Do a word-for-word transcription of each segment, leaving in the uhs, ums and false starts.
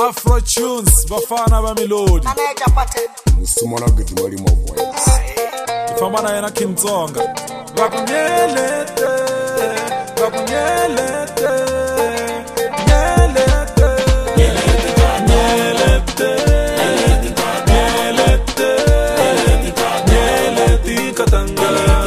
Afro tunes, Bafana Bamilodi. Musumana Gidimari Voice. Famana Yana Kintonga. Bakunyelete, Bakunyelete, Nyelete, Nyelete, Nyelete, Nyelete, Katanga.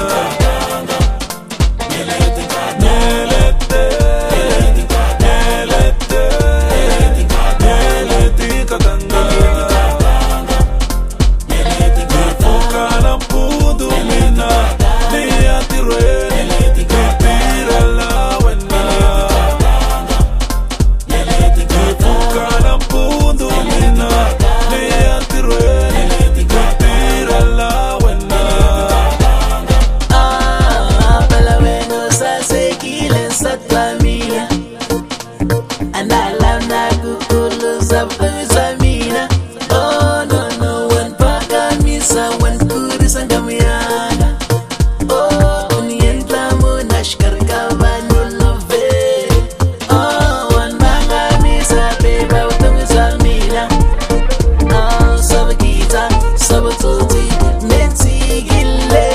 And I love na kukulu sabu samina. Oh no no, when paka misa when kuri sangamiana. Oh unienta mo nashkar kabanu love. Oh when paka misa beba utungu samina. Oh sabu kita sabu tuti neti gile.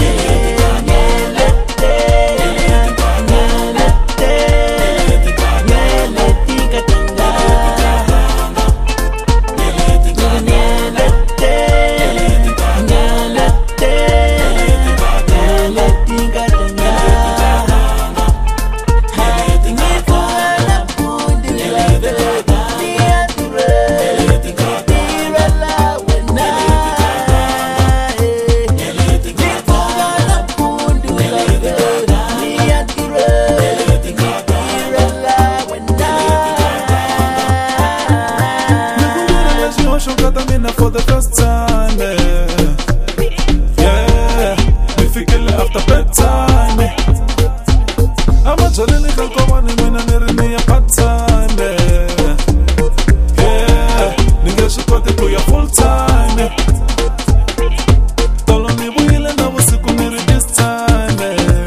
For the first time, eh. Yeah, we feel it after bedtime, eh. I'm a jolly little woman, and I'm in a part time, eh. Yeah, nigga should cut it to your full time, eh. Don't only wheel and I was sick of this time, eh.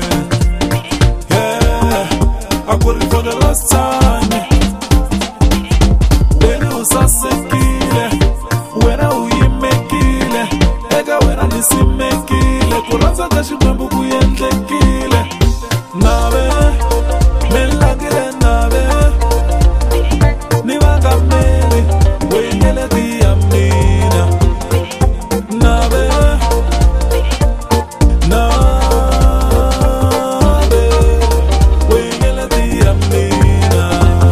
Yeah, I got it for the last time, eh. When it was so sick, wena uyi mekile ega wena nisi mekile kuranza kashi kwembu kuyendekile nabe melagile nabe niwaka mele wengele diyamina nabe nabe wengele diyamina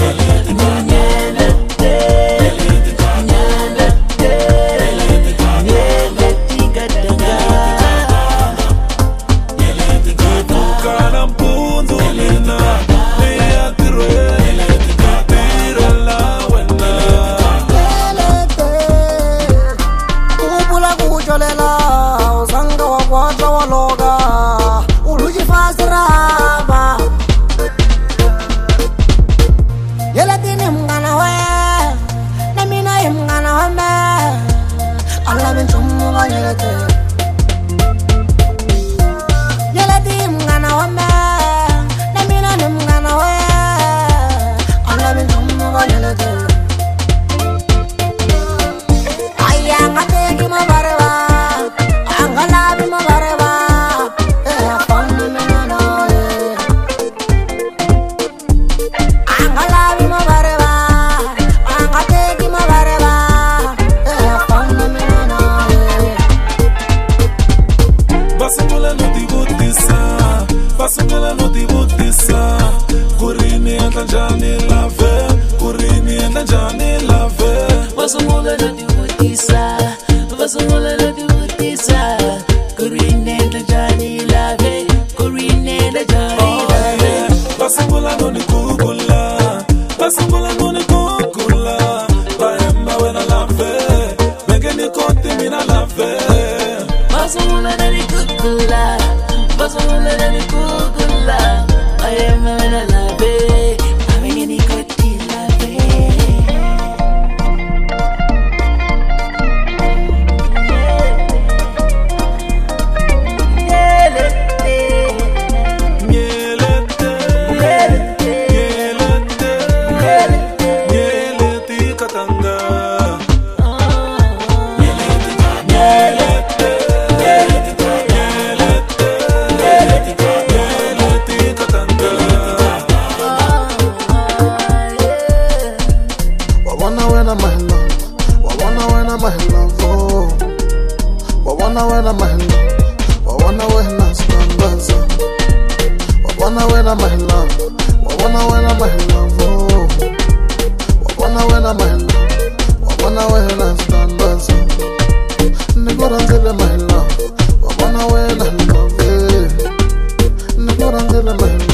Basungula no tibutisa Kurini enda njani lave Kurini enda njani lave Basungula no tibutisa Basungula no tibutisa Kurini enda njani lave Kurini enda njani lave Basungula no ni kukula Basungula no ni kukula Baemba wena lave Benge ni kote mina lave Basungula no ni kukula Basungula no ni kukula Baemba wena lave Benge ni kote lave Katanga wena my love, wabona wena my love, oh. Wabona wena my love, wabona wena standards. Nikuranzele my love, wabona wena love, eh. Nikuranzele my love.